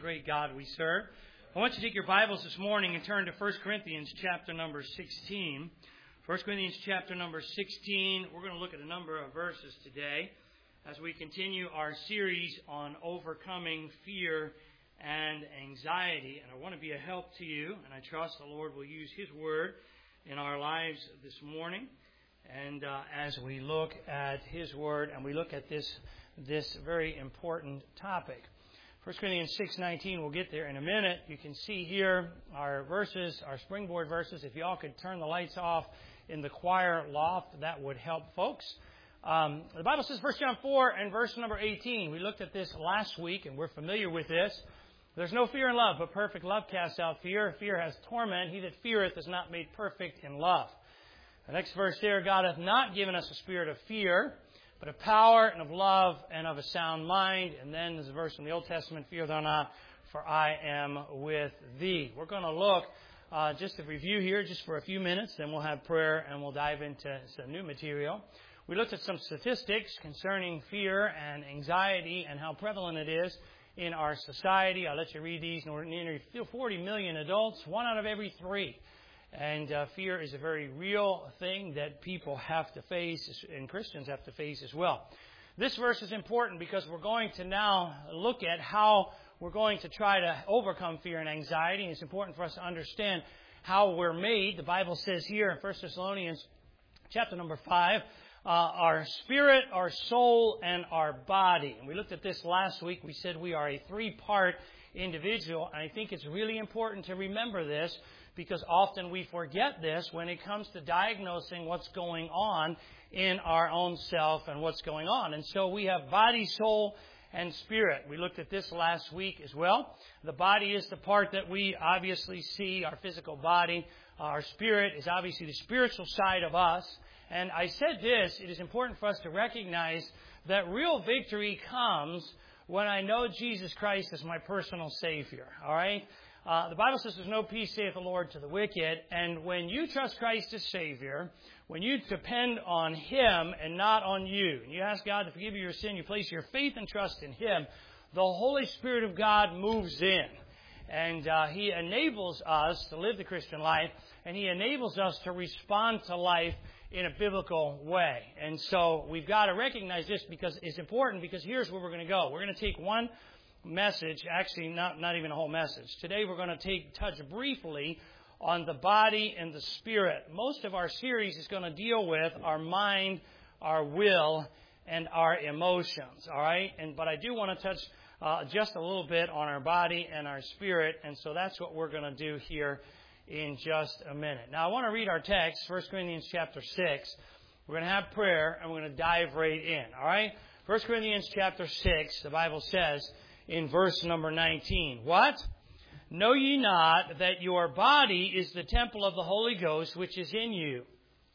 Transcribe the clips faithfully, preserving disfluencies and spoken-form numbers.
great God we serve. I want you to take your Bibles this morning and turn to First Corinthians chapter number sixteen. First Corinthians chapter number sixteen. We're going to look at a number of verses today as we continue our series on overcoming fear and anxiety. And I want to be a help to you, and I trust the Lord will use His Word in our lives this morning. And uh, as we look at His Word and we look at this this very important topic. First Corinthians six nineteen, we'll get there in a minute. You can see here our verses, our springboard verses. If y'all could turn the lights off in the choir loft, that would help folks. Um, the Bible says, First John four and verse number eighteen. We looked at this last week, and we're familiar with this. There's no fear in love, but perfect love casts out fear. Fear has torment. He that feareth is not made perfect in love. The next verse there, God hath not given us a spirit of fear, but of power and of love and of a sound mind. And then there's a verse in the Old Testament, fear thou not, for I am with thee. We're going to look, uh, just to review here just for a few minutes, then we'll have prayer and we'll dive into some new material. We looked at some statistics concerning fear and anxiety and how prevalent it is in our society. I'll let you read these. Nearly forty million adults, one out of every three. And uh, fear is a very real thing that people have to face, and Christians have to face as well. This verse is important because we're going to now look at how we're going to try to overcome fear and anxiety. And it's important for us to understand how we're made. The Bible says here in First Thessalonians chapter number five, uh, our spirit, our soul, and our body. And we looked at this last week. We said we are a three-part individual. And I think it's really important to remember this, because often we forget this when it comes to diagnosing what's going on in our own self and what's going on. And so we have body, soul, and spirit. We looked at this last week as well. The body is the part that we obviously see, our physical body. Our spirit is obviously the spiritual side of us. And I said this, it is important for us to recognize that real victory comes when I know Jesus Christ as my personal Savior. All right? Uh, the Bible says there's no peace, saith the Lord, to the wicked. And when you trust Christ as Savior, when you depend on Him and not on you, and you ask God to forgive you your sin, you place your faith and trust in Him, the Holy Spirit of God moves in. And uh, He enables us to live the Christian life, and He enables us to respond to life in a biblical way. And so we've got to recognize this because it's important, because here's where we're going to go. We're going to take one message, actually not, not even a whole message. Today we're going to take touch briefly on the body and the spirit. Most of our series is going to deal with our mind, our will, and our emotions. All right? And but I do want to touch uh, just a little bit on our body and our spirit, and so that's what we're going to do here in just a minute. Now I want to read our text, First Corinthians chapter six. We're going to have prayer, and we're going to dive right in. All right? First Corinthians chapter six, the Bible says, in verse number nineteen. What? Know ye not that your body is the temple of the Holy Ghost, which is in you,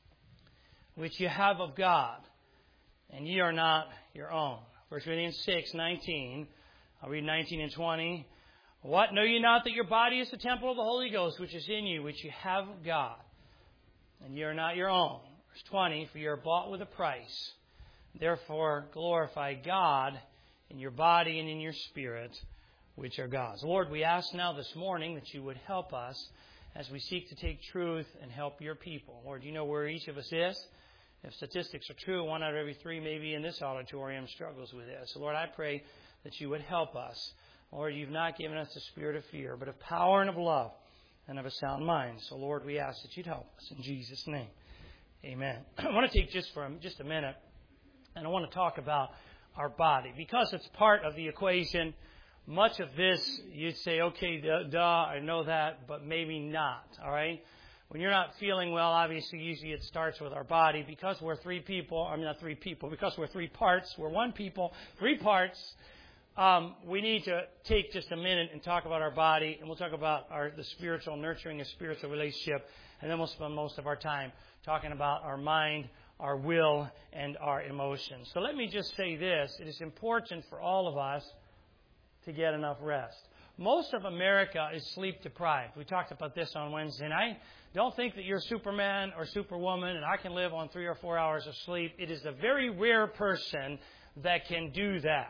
which you have of God, and ye are not your own. First Corinthians six nineteen. I'll read nineteen and twenty. What? Know ye not that your body is the temple of the Holy Ghost, which is in you, which you have of God, and ye are not your own. Verse twenty. For ye are bought with a price. Therefore glorify God in your body and in your spirit, which are God's. Lord, we ask now this morning that you would help us as we seek to take truth and help your people. Lord, you know where each of us is. If statistics are true, one out of every three maybe in this auditorium struggles with this. So Lord, I pray that you would help us. Lord, you've not given us the spirit of fear, but of power and of love and of a sound mind. So Lord, we ask that you'd help us in Jesus' name. Amen. I want to take just for just a minute, and I want to talk about our body, because it's part of the equation. Much of this, you'd say, okay, duh, duh, I know that, but maybe not, all right? When you're not feeling well, obviously, usually it starts with our body. Because we're three people, I mean, not three people, because we're three parts, we're one people, three parts, um, we need to take just a minute and talk about our body, and we'll talk about our the spiritual, nurturing a spiritual relationship, and then we'll spend most of our time talking about our mind, our will, and our emotions. So let me just say this. It is important for all of us to get enough rest. Most of America is sleep deprived. We talked about this on Wednesday night. Don't think that you're Superman or Superwoman and I can live on three or four hours of sleep. It is a very rare person that can do that.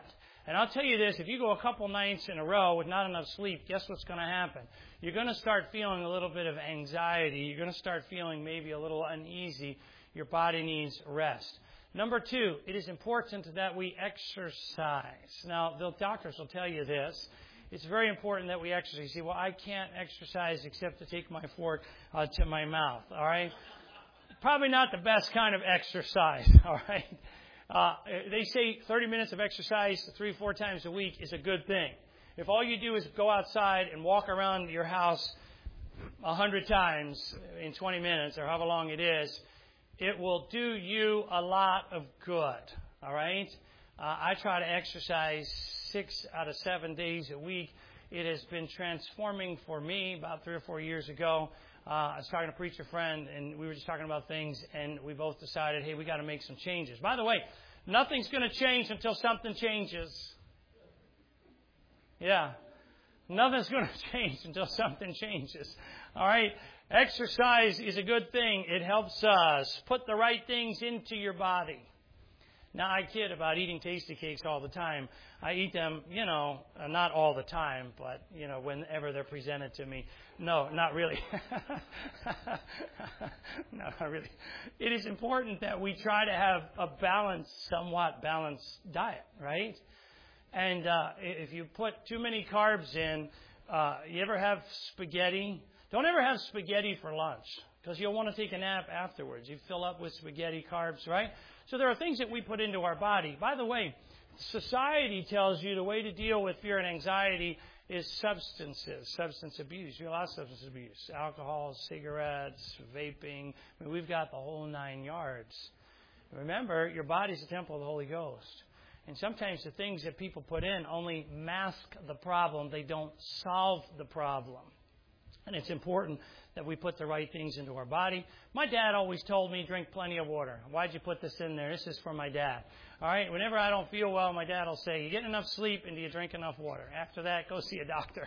And I'll tell you this, if you go a couple nights in a row with not enough sleep, guess what's going to happen? You're going to start feeling a little bit of anxiety. You're going to start feeling maybe a little uneasy. Your body needs rest. Number two, it is important that we exercise. Now, the doctors will tell you this. It's very important that we exercise. You say, well, I can't exercise except to take my fork uh, to my mouth, all right? Probably not the best kind of exercise, all right? Uh, they say thirty minutes of exercise three, four times a week is a good thing. If all you do is go outside and walk around your house a hundred times in twenty minutes or however long it is, it will do you a lot of good, all right? Uh, I try to exercise six out of seven days a week. It has been transforming for me. About three or four years ago, uh, I was talking to a preacher friend, and we were just talking about things, and we both decided, hey, we got to make some changes. By the way, nothing's going to change until something changes. Yeah. Nothing's going to change until something changes. All right? Exercise is a good thing. It helps us put the right things into your body. Now, I kid about eating tasty cakes all the time. I eat them, you know, uh, not all the time, but, you know, whenever they're presented to me. No, not really. No, not really. It is important that we try to have a balanced, somewhat balanced diet, right? And uh, if you put too many carbs in, uh, you ever have spaghetti? Don't ever have spaghetti for lunch, because you'll want to take a nap afterwards. You fill up with spaghetti carbs, right? So there are things that we put into our body. By the way, society tells you the way to deal with fear and anxiety is substances, substance abuse. You allow substance abuse, alcohol, cigarettes, vaping. I mean, we've got the whole nine yards. Remember, your body's a temple of the Holy Ghost. And sometimes the things that people put in only mask the problem. They don't solve the problem. And it's important that we put the right things into our body. My dad always told me, drink plenty of water. Why'd you put this in there? This is for my dad. All right? Whenever I don't feel well, my dad will say, you get enough sleep and do you drink enough water? After that, go see a doctor.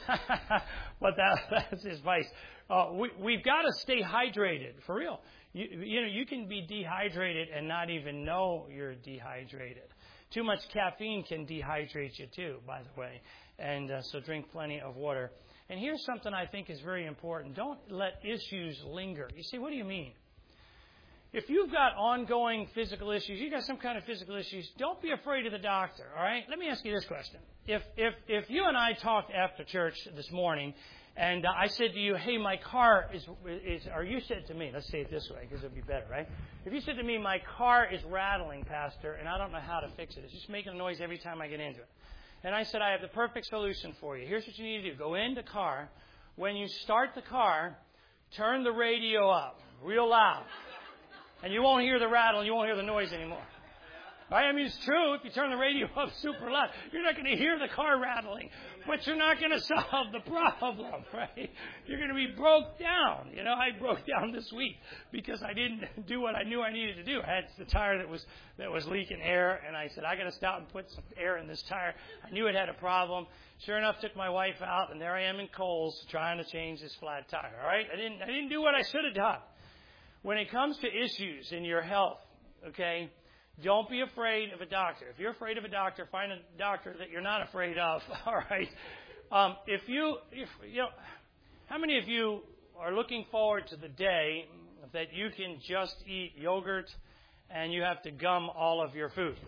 But that, that's his advice. Uh, we, we've got to stay hydrated, for real. You, you know, you can be dehydrated and not even know you're dehydrated. Too much caffeine can dehydrate you too, by the way. And uh, so drink plenty of water. And here's something I think is very important. Don't let issues linger. You say, what do you mean? If you've got ongoing physical issues, you've got some kind of physical issues, don't be afraid of the doctor, all right? Let me ask you this question. If if if you and I talked after church this morning, and uh, I said to you, hey, my car is, is, or you said to me, let's say it this way, because it'll be better, right? If you said to me, my car is rattling, Pastor, and I don't know how to fix it. It's just making a noise every time I get into it. And I said, I have the perfect solution for you. Here's what you need to do. Go in the car. When you start the car, turn the radio up real loud. And you won't hear the rattle and you won't hear the noise anymore. Right? I mean, it's true. If you turn the radio up super loud, you're not going to hear the car rattling. But you're not going to solve the problem, right? You're going to be broke down. You know, I broke down this week because I didn't do what I knew I needed to do. I had the tire that was that was leaking air, and I said, I got to stop and put some air in this tire. I knew it had a problem. Sure enough, took my wife out, and there I am in Kohl's trying to change this flat tire. All right? I didn't I didn't do what I should have done. When it comes to issues in your health, okay, don't be afraid of a doctor. If you're afraid of a doctor, find a doctor that you're not afraid of. All right. Um, if you, if you know, how many of you are looking forward to the day that you can just eat yogurt and you have to gum all of your food?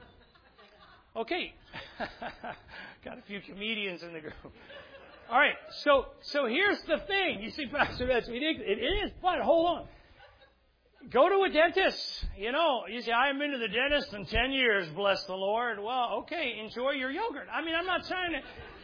Okay. Got a few comedians in the group. All right. So, so here's the thing. You see, Pastor, that's ridiculous. It is, but hold on. Go to a dentist. You know, you say, I haven't been to the dentist in ten years, bless the Lord. Well, okay, enjoy your yogurt. I mean, I'm not trying to...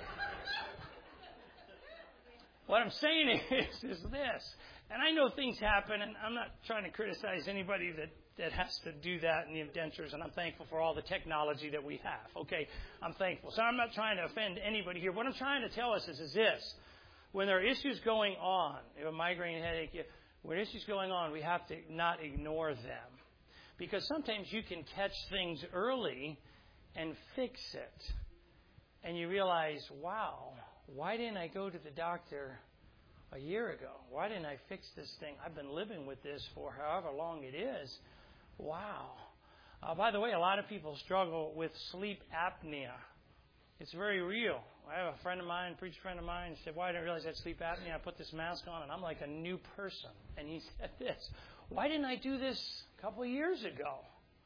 What I'm saying is, is this. And I know things happen, and I'm not trying to criticize anybody that, that has to do that in the dentures, and I'm thankful for all the technology that we have. Okay, I'm thankful. So I'm not trying to offend anybody here. What I'm trying to tell us is, is this. When there are issues going on, you have a migraine headache, you, when issues going on, we have to not ignore them. Because sometimes you can catch things early and fix it. And you realize, wow, why didn't I go to the doctor a year ago? Why didn't I fix this thing? I've been living with this for however long it is. Wow. Uh, by the way, a lot of people struggle with sleep apnea. It's very real. I have a friend of mine, a preacher friend of mine, said, "Why didn't I realize I had sleep apnea? I put this mask on, and I'm like a new person." And he said this, "Why didn't I do this a couple of years ago?"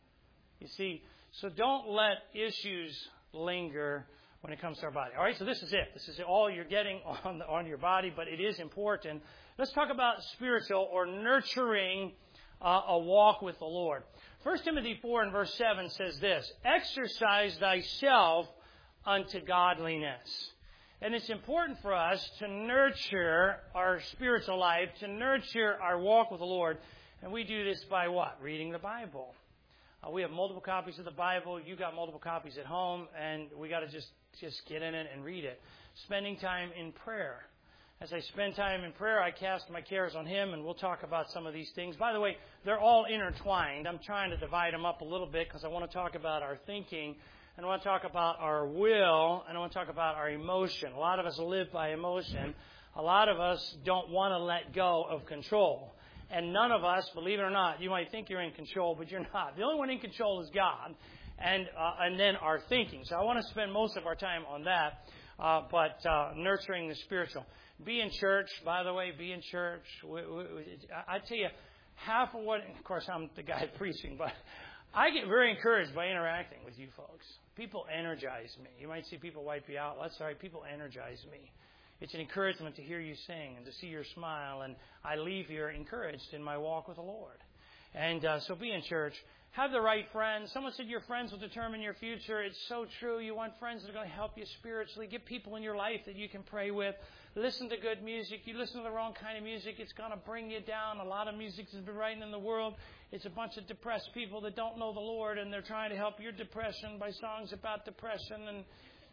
You see, so don't let issues linger when it comes to our body. All right, so this is it. This is all you're getting on the, on your body, but it is important. Let's talk about spiritual or nurturing uh, a walk with the Lord. First Timothy four and verse seven says this, "Exercise thyself unto godliness." And it's important for us to nurture our spiritual life, to nurture our walk with the Lord. And we do this by what? Reading the Bible. Uh, we have multiple copies of the Bible. You got multiple copies at home, and we got to just, just get in it and read it. Spending time in prayer. As I spend time in prayer, I cast my cares on Him, and we'll talk about some of these things. By the way, they're all intertwined. I'm trying to divide them up a little bit because I want to talk about our thinking, and I want to talk about our will, and I want to talk about our emotion. A lot of us live by emotion. A lot of us don't want to let go of control. And none of us, believe it or not, you might think you're in control, but you're not. The only one in control is God, and uh, and then our thinking. So I want to spend most of our time on that, uh, but uh, nurturing the spiritual. Be in church, by the way, be in church. We, we, I tell you, half of what, of course, I'm the guy preaching, but I get very encouraged by interacting with you folks. People energize me. You might see people wipe you out. That's all right. People energize me. It's an encouragement to hear you sing and to see your smile, and I leave here encouraged in my walk with the Lord. And uh, so be in church. Have the right friends. Someone said your friends will determine your future. It's so true. You want friends that are going to help you spiritually. Get people in your life that you can pray with. Listen to good music. You listen to the wrong kind of music, it's going to bring you down. A lot of music has been written in the world. It's a bunch of depressed people that don't know the Lord, and they're trying to help your depression by songs about depression. And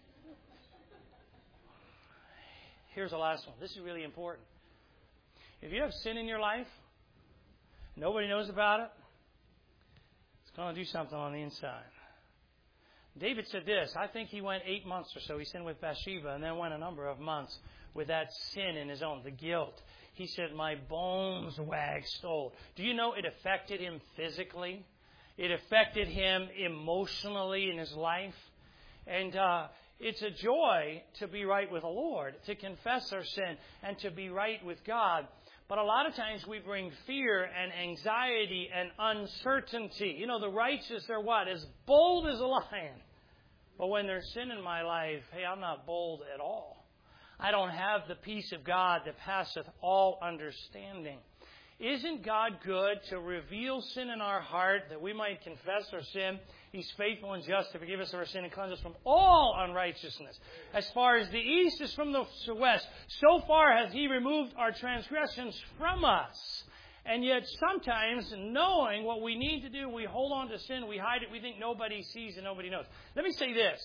here's the last one. This is really important. If you have sin in your life, nobody knows about it, it's going to do something on the inside. David said this. I think he went eight months or so. He sinned with Bathsheba, and then went a number of months with that sin in his own, the guilt. He said, "My bones waxed old." Do you know it affected him physically? It affected him emotionally in his life. And uh, it's a joy to be right with the Lord, to confess our sin, and to be right with God. But a lot of times we bring fear and anxiety and uncertainty. You know, the righteous are what? As bold as a lion. But when there's sin in my life, hey, I'm not bold at all. I don't have the peace of God that passeth all understanding. Isn't God good to reveal sin in our heart that we might confess our sin? He's faithful and just to forgive us of our sin and cleanse us from all unrighteousness. As far as the east is from the west, so far has He removed our transgressions from us. And yet sometimes, knowing what we need to do, we hold on to sin, we hide it, we think nobody sees and nobody knows. Let me say this.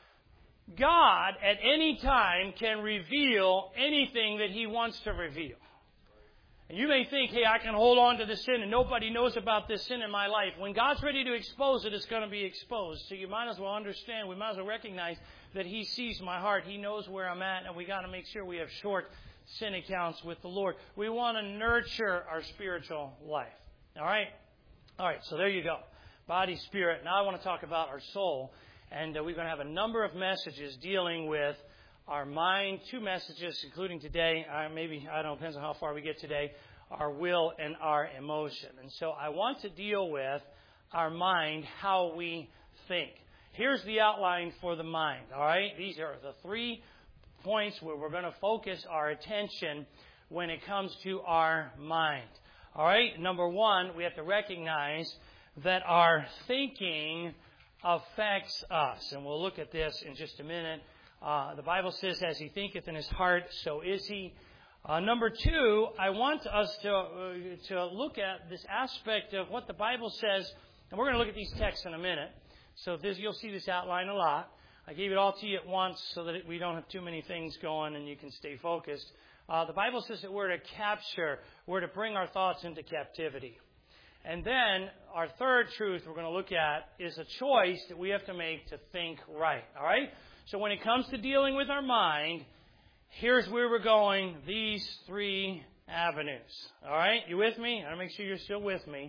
God, at any time, can reveal anything that He wants to reveal. And you may think, hey, I can hold on to the sin and nobody knows about this sin in my life. When God's ready to expose it, it's going to be exposed. So you might as well understand, we might as well recognize that He sees my heart. He knows where I'm at, and we got to make sure we have short sin accounts with the Lord. We want to nurture our spiritual life. All right? All right, so there you go. Body, spirit. Now I want to talk about our soul. And uh, we're going to have a number of messages dealing with our mind. Two messages, including today. Uh, maybe, I don't know, depends on how far we get today. Our will and our emotion. And so I want to deal with our mind, how we think. Here's the outline for the mind. All right? These are the three points where we're going to focus our attention when it comes to our mind. All right? Number one, we have to recognize that our thinking affects us. And we'll look at this in just a minute. Uh, the Bible says, as he thinketh in his heart, so is he. Uh, number two, I want us to, uh, to look at this aspect of what the Bible says. And we're going to look at these texts in a minute. So this, you'll see this outline a lot. I gave it all to you at once so that we don't have too many things going and you can stay focused. Uh, the Bible says that we're to capture, we're to bring our thoughts into captivity. And then our third truth we're going to look at is a choice that we have to make to think right. All right? So when it comes to dealing with our mind, here's where we're going, these three avenues. All right? You with me? I want to make sure you're still with me.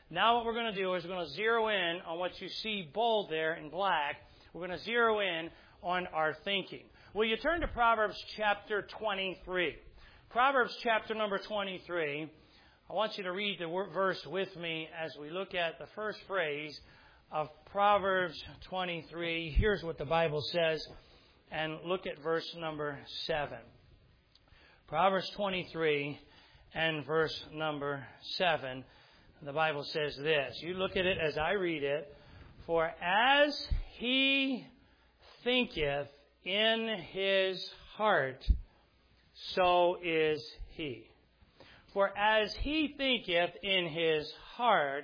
Now what we're going to do is we're going to zero in on what you see bold there in black. We're going to zero in on our thinking. Will you turn to Proverbs chapter twenty-three? Proverbs chapter number twenty-three. I want you to read the verse with me as we look at the first phrase of Proverbs twenty-three. Here's what the Bible says, and look at verse number seven. Proverbs twenty-three and verse number seven. The Bible says this. You look at it as I read it. For as he thinketh in his heart, so is he. For as he thinketh in his heart,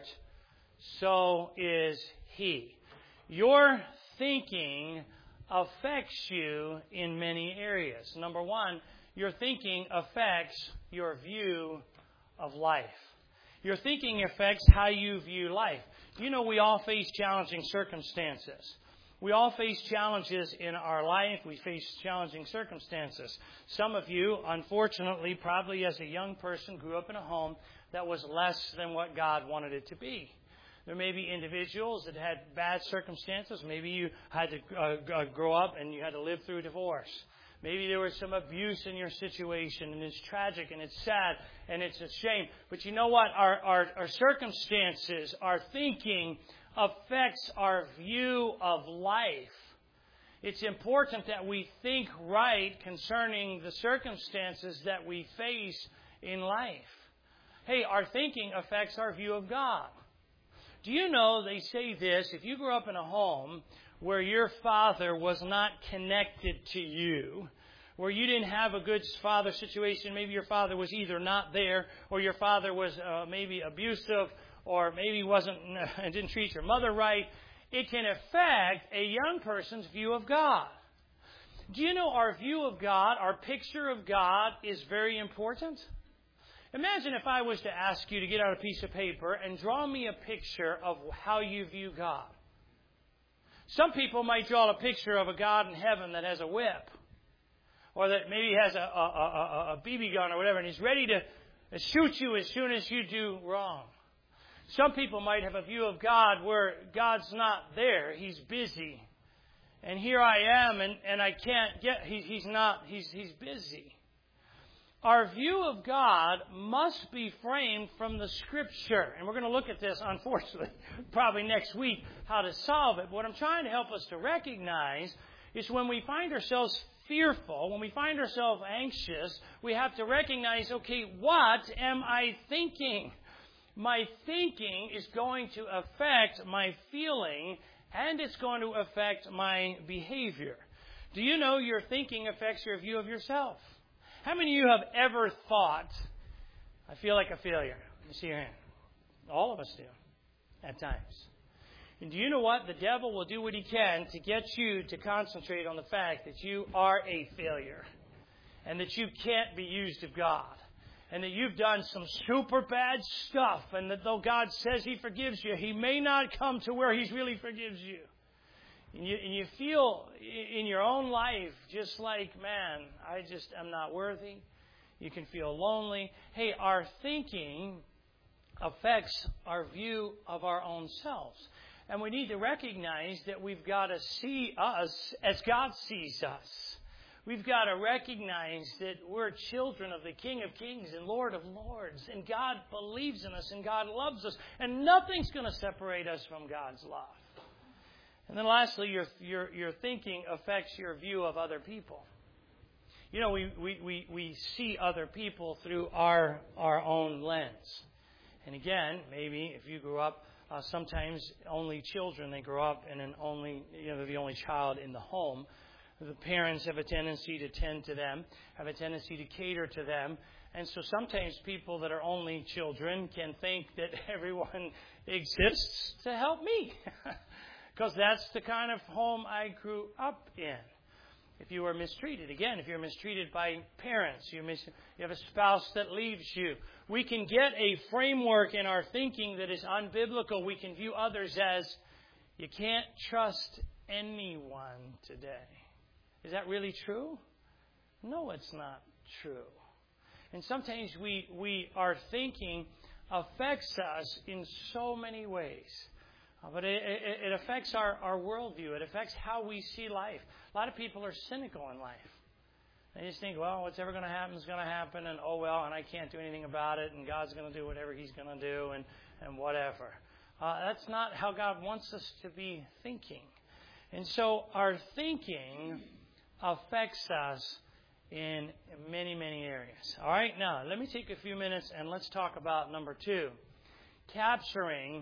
so is he. Your thinking affects you in many areas. Number one, your thinking affects your view of life. Your thinking affects how you view life. You know, we all face challenging circumstances. We all face challenges in our life. We face challenging circumstances. Some of you, unfortunately, probably as a young person, grew up in a home that was less than what God wanted it to be. There may be individuals that had bad circumstances. Maybe you had to uh, grow up and you had to live through divorce. Maybe there was some abuse in your situation, and it's tragic, and it's sad, and it's a shame. But you know what? Our, our, our circumstances, our thinking affects our view of life. It's important that we think right concerning the circumstances that we face in life. Hey, our thinking affects our view of God. Do you know they say this, if you grew up in a home where your father was not connected to you, where you didn't have a good father situation, maybe your father was either not there, or your father was uh, maybe abusive, or maybe wasn't and didn't treat your mother right, it can affect a young person's view of God. Do you know our view of God, our picture of God is very important? Imagine if I was to ask you to get out a piece of paper and draw me a picture of how you view God. Some people might draw a picture of a God in heaven that has a whip, or that maybe has a, a, a, a B B gun or whatever, and he's ready to shoot you as soon as you do wrong. Some people might have a view of God where God's not there. He's busy. And here I am, and, and I can't get, he, he's not, he's, he's busy. Our view of God must be framed from the Scripture. And we're going to look at this, unfortunately, probably next week, how to solve it. But what I'm trying to help us to recognize is when we find ourselves fearful, when we find ourselves anxious, we have to recognize, okay, what am I thinking? My thinking is going to affect my feeling, and it's going to affect my behavior. Do you know your thinking affects your view of yourself? How many of you have ever thought, I feel like a failure? Let me see your hand. All of us do, at times. And do you know what? The devil will do what he can to get you to concentrate on the fact that you are a failure, and that you can't be used of God, and that you've done some super bad stuff, and that though God says He forgives you, He may not come to where He really forgives you. And you, and you feel in your own life just like, man, I just am not worthy. You can feel lonely. Hey, our thinking affects our view of our own selves. And we need to recognize that we've got to see us as God sees us. We've got to recognize that we're children of the King of Kings and Lord of Lords. And God believes in us and God loves us. And nothing's going to separate us from God's love. And then lastly, your, your, your thinking affects your view of other people. You know, we, we, we, we see other people through our, our own lens. And again, maybe if you grew up, uh, sometimes only children, they grow up in an only, you know, they're the only child in the home. The parents have a tendency to tend to them, have a tendency to cater to them. And so sometimes people that are only children can think that everyone exists to help me. Because that's the kind of home I grew up in. If you were mistreated, again, if you're mistreated by parents, you, mis- you have a spouse that leaves you, we can get a framework in our thinking that is unbiblical. We can view others as, you can't trust anyone today. Is that really true? No, it's not true. And sometimes we, we our thinking affects us in so many ways. Uh, but it, it, it affects our, our worldview. It affects how we see life. A lot of people are cynical in life. They just think, well, what's ever going to happen is going to happen, and oh well, and I can't do anything about it, and God's going to do whatever He's going to do, and, and whatever. Uh, that's not how God wants us to be thinking. And so our thinking affects us in many, many areas. All right, now let me take a few minutes and let's talk about number two, capturing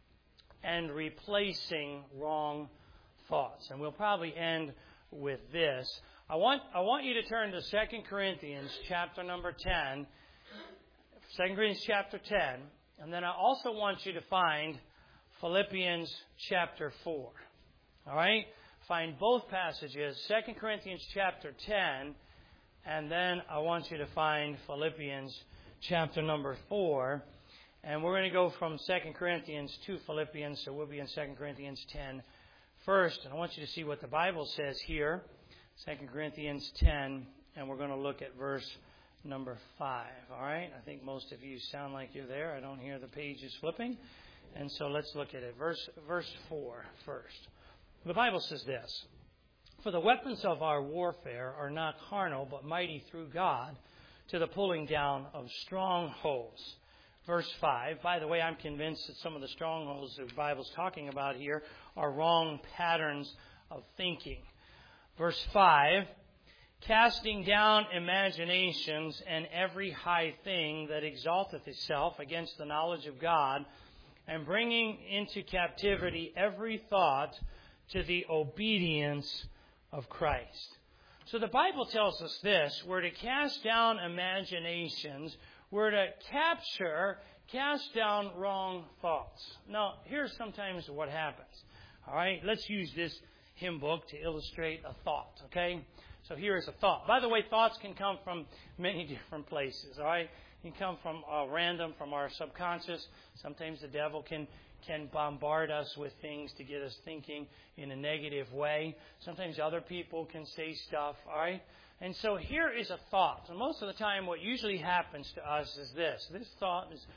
and replacing wrong thoughts. And we'll probably end with this. I want I want you to turn to Second Corinthians chapter number ten. Second Corinthians chapter ten. And then I also want you to find Philippians chapter four. All right? Find both passages, Second Corinthians chapter ten, and then I want you to find Philippians chapter number four. And we're going to go from Second Corinthians to Philippians, so we'll be in Second Corinthians ten first. And I want you to see what the Bible says here. Second Corinthians ten, and we're going to look at verse number five. All right? I think most of you sound like you're there. I don't hear the pages flipping. And so let's look at it. Verse, verse four first. The Bible says this: "For the weapons of our warfare are not carnal, but mighty through God to the pulling down of strongholds." Verse five. By the way, I'm convinced that some of the strongholds the Bible's talking about here are wrong patterns of thinking. Verse five, "Casting down imaginations and every high thing that exalteth itself against the knowledge of God, and bringing into captivity every thought to the obedience of Christ." So the Bible tells us this: we're to cast down imaginations, we're to capture, cast down wrong thoughts. Now, here's sometimes what happens. All right, let's use this hymn book to illustrate a thought, okay? So here is a thought. By the way, thoughts can come from many different places, all right? They can come from uh, random, from our subconscious. Sometimes the devil can, can bombard us with things to get us thinking in a negative way. Sometimes other people can say stuff, all right? And so here is a thought. And most of the time what usually happens to us is this. This thought is,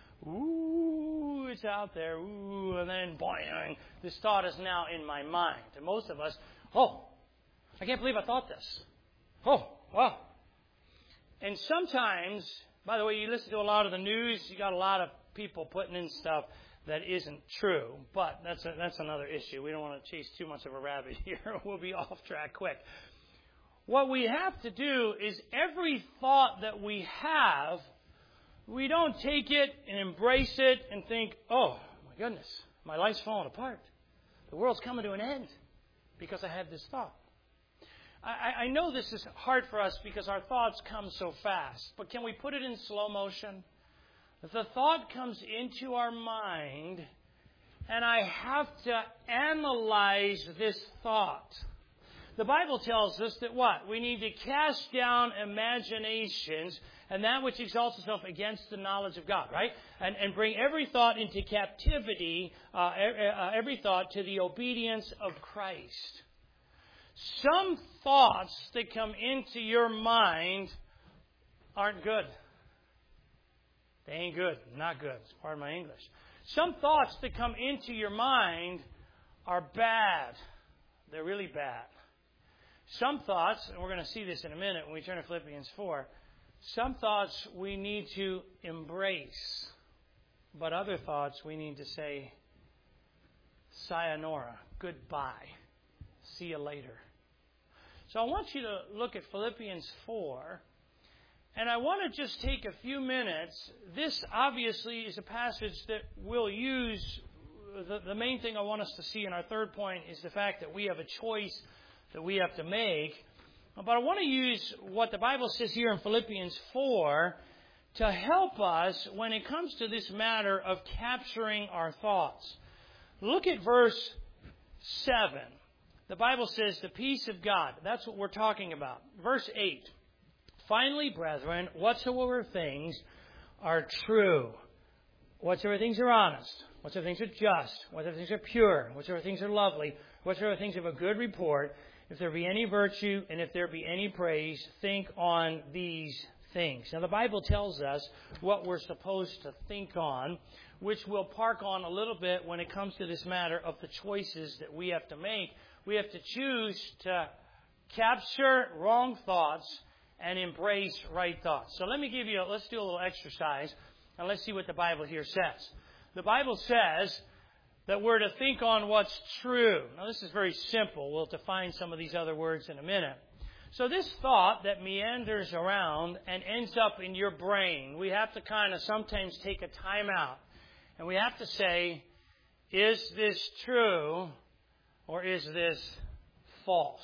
ooh, it's out there, ooh, and then boing, this thought is now in my mind. And most of us, oh, I can't believe I thought this. Oh, wow. And sometimes, by the way, you listen to a lot of the news, you got a lot of people putting in stuff that isn't true. But that's a, that's another issue. We don't want to chase too much of a rabbit here. We'll be off track quick. What we have to do is every thought that we have, we don't take it and embrace it and think, oh, my goodness, my life's falling apart. The world's coming to an end because I had this thought. I, I know this is hard for us because our thoughts come so fast. But can we put it in slow motion? The thought comes into our mind, and I have to analyze this thought. The Bible tells us that what? We need to cast down imaginations and that which exalts itself against the knowledge of God, right? And, and bring every thought into captivity, uh, every thought to the obedience of Christ. Some thoughts that come into your mind aren't good. They ain't good. Not good. Pardon my English. Some thoughts that come into your mind are bad. They're really bad. Some thoughts, and we're going to see this in a minute when we turn to Philippians four, some thoughts we need to embrace, but other thoughts we need to say, sayonara, goodbye, see you later. So I want you to look at Philippians four, and I want to just take a few minutes. This obviously is a passage that we'll use. The, the main thing I want us to see in our third point is the fact that we have a choice that we have to make. But I want to use what the Bible says here in Philippians four to help us when it comes to this matter of capturing our thoughts. Look at verse seven. The Bible says the peace of God. That's what we're talking about. Verse eight. Finally, brethren, whatsoever things are true, whatsoever things are honest, whatsoever things are just, whatsoever things are pure, whatsoever things are lovely, whatsoever things of a good report, if there be any virtue and if there be any praise, think on these things. Now, the Bible tells us what we're supposed to think on, which we'll park on a little bit when it comes to this matter of the choices that we have to make. We have to choose to capture wrong thoughts and embrace right thoughts. So let me give you, a, let's do a little exercise, and let's see what the Bible here says. The Bible says that we're to think on what's true. Now, this is very simple. We'll define some of these other words in a minute. So this thought that meanders around and ends up in your brain, we have to kind of sometimes take a time out. And we have to say, is this true or is this false?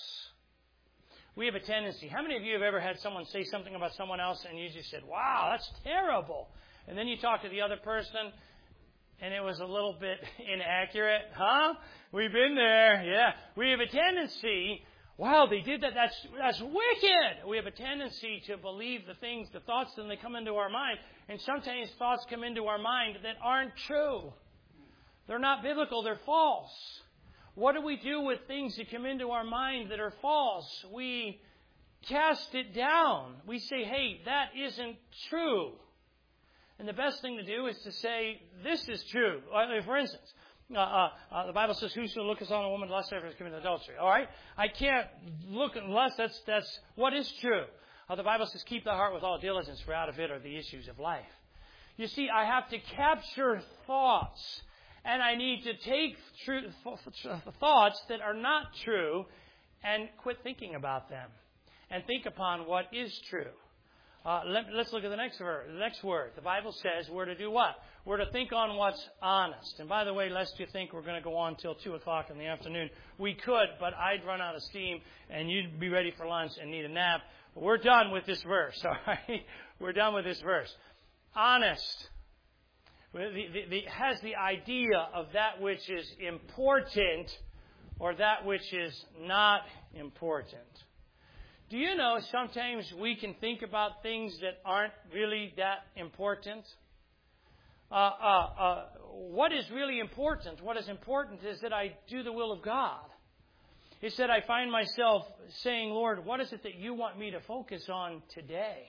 We have a tendency. How many of you have ever had someone say something about someone else and you just said, wow, that's terrible. And then you talk to the other person and it was a little bit inaccurate. Huh? We've been there. Yeah. We have a tendency, wow, they did that. That's, that's wicked. We have a tendency to believe the things, the thoughts, then they come into our mind. And sometimes thoughts come into our mind that aren't true. They're not biblical. They're false. What do we do with things that come into our mind that are false? We cast it down. We say, hey, that isn't true. And the best thing to do is to say, this is true. For instance, uh, uh, uh, the Bible says, whoso looketh on a woman lust after has committed adultery. All right? I can't look at lust. That's, that's what is true. Uh, the Bible says, keep the heart with all diligence, for out of it are the issues of life. You see, I have to capture thoughts. And I need to take true, thoughts that are not true and quit thinking about them. And think upon what is true. Uh, let, let's look at the next word. The next word. The Bible says we're to do what? We're to think on what's honest. And by the way, lest you think we're going to go on till two o'clock in the afternoon, we could, but I'd run out of steam and you'd be ready for lunch and need a nap. But we're done with this verse, all right? We're done with this verse. Honest. The, the, the, has the idea of that which is important or that which is not important. Do you know sometimes we can think about things that aren't really that important? Uh, uh, uh, what is really important? What is important is that I do the will of God. It's that I find myself saying, Lord, what is it that you want me to focus on today?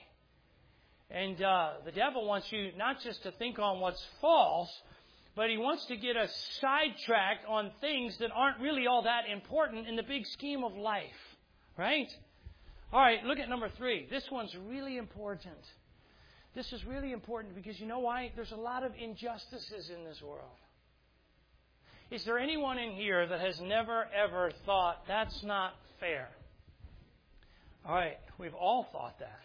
And uh, the devil wants you not just to think on what's false, but he wants to get us sidetracked on things that aren't really all that important in the big scheme of life. Right? All right, look at number three. This one's really important. This is really important because you know why? There's a lot of injustices in this world. Is there anyone in here that has never, ever thought, that's not fair? All right, we've all thought that.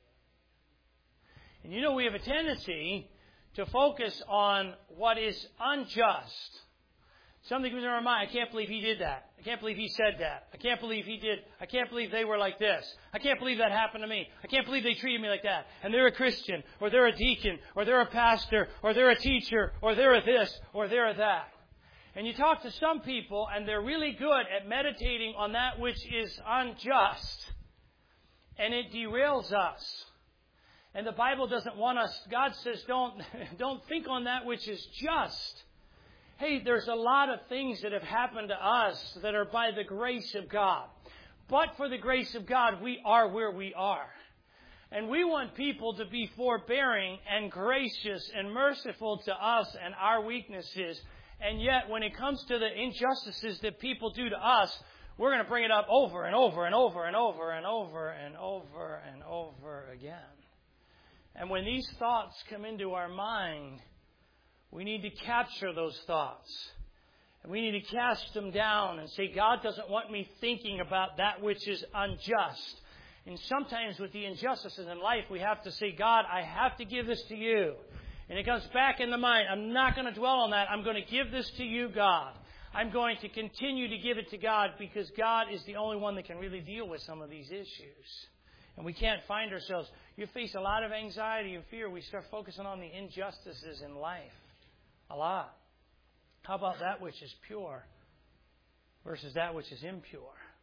And you know, we have a tendency to focus on what is unjust. Something comes in our mind, I can't believe he did that. I can't believe he said that. I can't believe he did. I can't believe they were like this. I can't believe that happened to me. I can't believe they treated me like that. And they're a Christian, or they're a deacon, or they're a pastor, or they're a teacher, or they're a this, or they're a that. And you talk to some people, and they're really good at meditating on that which is unjust. And it derails us. And the Bible doesn't want us, God says, don't, don't think on that which is just. Hey, there's a lot of things that have happened to us that are by the grace of God. But for the grace of God, we are where we are. And we want people to be forbearing and gracious and merciful to us and our weaknesses. And yet, when it comes to the injustices that people do to us, we're going to bring it up over and over and over and over and over and over and over again. And when these thoughts come into our mind, we need to capture those thoughts. And we need to cast them down and say, God doesn't want me thinking about that which is unjust. And sometimes with the injustices in life, we have to say, God, I have to give this to you. And it comes back in the mind. I'm not going to dwell on that. I'm going to give this to you, God. I'm going to continue to give it to God because God is the only one that can really deal with some of these issues. And we can't find ourselves. You face a lot of anxiety and fear. We start focusing on the injustices in life. A lot. How about that which is pure versus that which is impure?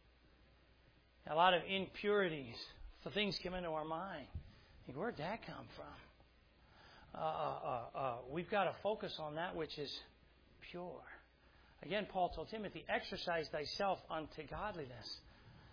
A lot of impurities. The things come into our mind. Think, where'd that come from? Uh, uh, uh, we've got to focus on that which is pure. Again, Paul told Timothy, exercise thyself unto godliness.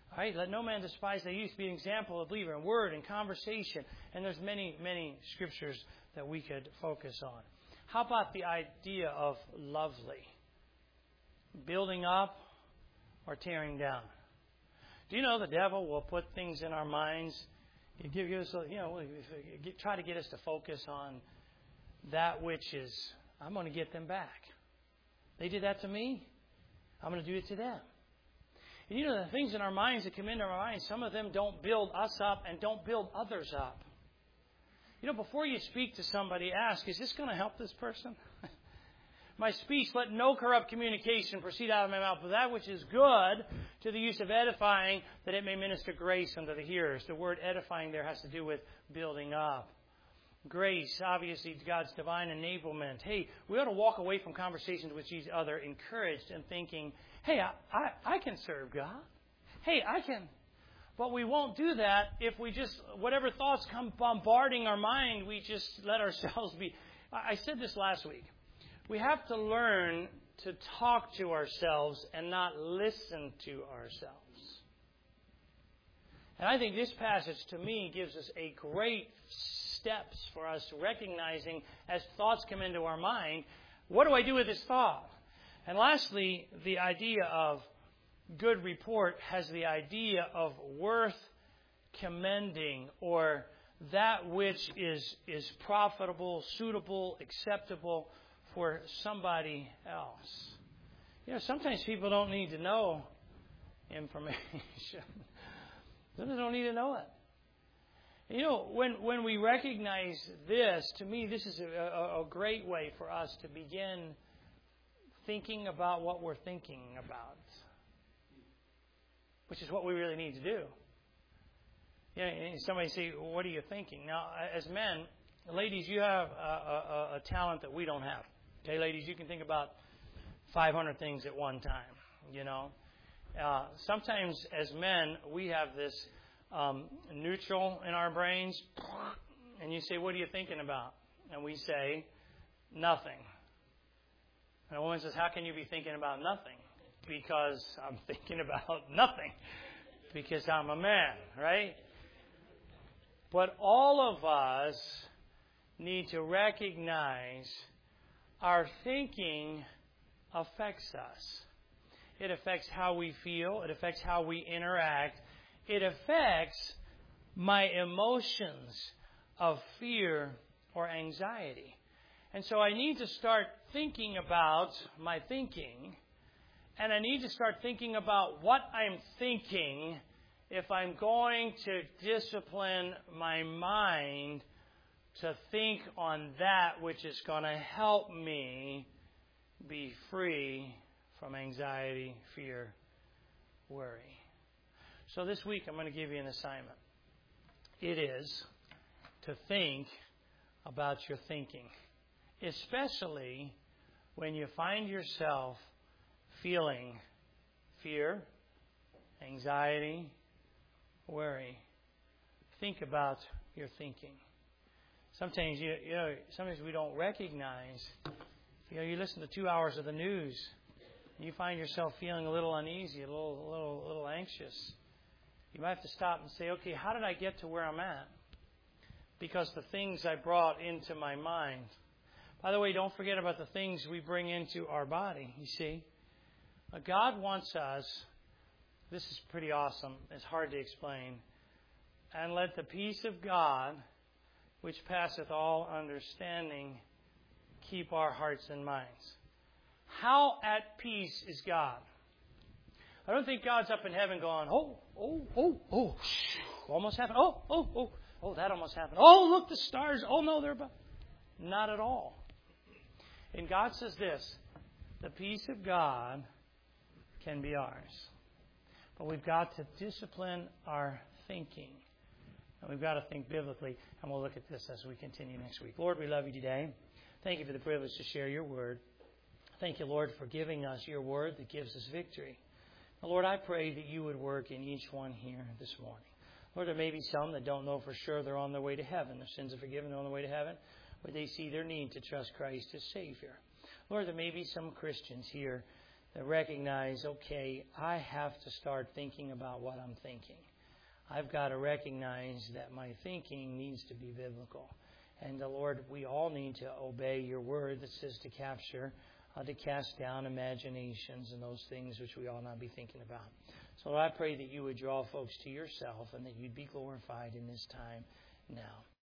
All right, let no man despise thy youth. Be an example of believer in word and conversation. And there's many, many scriptures that we could focus on. How about the idea of lovely? Building up or tearing down? Do you know the devil will put things in our minds? Give, give us, a, you know, try to get us to focus on that which is, I'm going to get them back. They did that to me. I'm going to do it to them. And you know, the things in our minds that come into our minds, some of them don't build us up and don't build others up. You know, before you speak to somebody, ask, is this going to help this person? My speech, let no corrupt communication proceed out of my mouth, but that which is good to the use of edifying, that it may minister grace unto the hearers. The word edifying there has to do with building up. Grace, obviously, God's divine enablement. Hey, we ought to walk away from conversations with each other encouraged and thinking, hey, I, I, I can serve God. Hey, I can. But we won't do that if we just, whatever thoughts come bombarding our mind, we just let ourselves be. I said this last week. We have to learn to talk to ourselves and not listen to ourselves. And I think this passage, to me, gives us a great steps for us recognizing as thoughts come into our mind, what do I do with this thought? And lastly, the idea of good report has the idea of worth commending, or that which is, is profitable, suitable, acceptable for somebody else. You know, sometimes people don't need to know information. They don't need to know it. You know, when, when we recognize this, to me, this is a, a, a great way for us to begin thinking about what we're thinking about, which is what we really need to do. You know, somebody say, what are you thinking? Now, as men, ladies, you have a, a, a talent that we don't have. Okay, ladies, you can think about five hundred things at one time, you know. Uh, sometimes as men, we have this um, neutral in our brains, and you say, what are you thinking about? And we say, nothing. And a woman says, how can you be thinking about nothing? Because I'm thinking about nothing. Because I'm a man, right? But all of us need to recognize our thinking affects us. It affects how we feel. It affects how we interact. It affects my emotions of fear or anxiety. And so I need to start thinking about my thinking. And I need to start thinking about what I'm thinking if I'm going to discipline my mind to think on that which is going to help me be free from anxiety, fear, worry. So this week I'm going to give you an assignment. It is to think about your thinking, especially when you find yourself feeling fear, anxiety, worry. Think about your thinking. Sometimes you, you know, sometimes we don't recognize. You know, you listen to two hours of the news, and you find yourself feeling a little uneasy, a little, a little, a little anxious. You might have to stop and say, "Okay, how did I get to where I'm at?" Because the things I brought into my mind. By the way, don't forget about the things we bring into our body. You see, God wants us. This is pretty awesome. It's hard to explain. And let the peace of God, which passeth all understanding, keep our hearts and minds. How at peace is God? I don't think God's up in heaven going, oh, oh, oh, oh, almost happened. Oh, oh, oh, oh, that almost happened. Oh, look, the stars. Oh, no, they're about. Not at all. And God says this, the peace of God can be ours. But we've got to discipline our thinking. And we've got to think biblically. And we'll look at this as we continue next week. Lord, we love you today. Thank you for the privilege to share your word. Thank you, Lord, for giving us your word that gives us victory. Now, Lord, I pray that you would work in each one here this morning. Lord, there may be some that don't know for sure they're on their way to heaven. Their sins are forgiven, they're on their way to heaven. But they see their need to trust Christ as Savior. Lord, there may be some Christians here that recognize, okay, I have to start thinking about what I'm thinking. I've got to recognize that my thinking needs to be biblical. And the Lord, we all need to obey your word that says to capture, uh, to cast down imaginations and those things which we ought not be thinking about. So I pray that you would draw folks to yourself and that you'd be glorified in this time now.